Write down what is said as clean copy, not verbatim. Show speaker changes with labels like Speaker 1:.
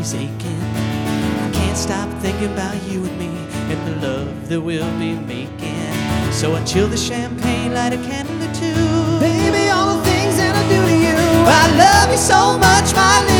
Speaker 1: body's aching. I can't stop thinking about you and me and the love that we'll be making. So I chill the champagne, light a candle or two.
Speaker 2: Baby, all the things that I do to you.
Speaker 1: I love you so much, my little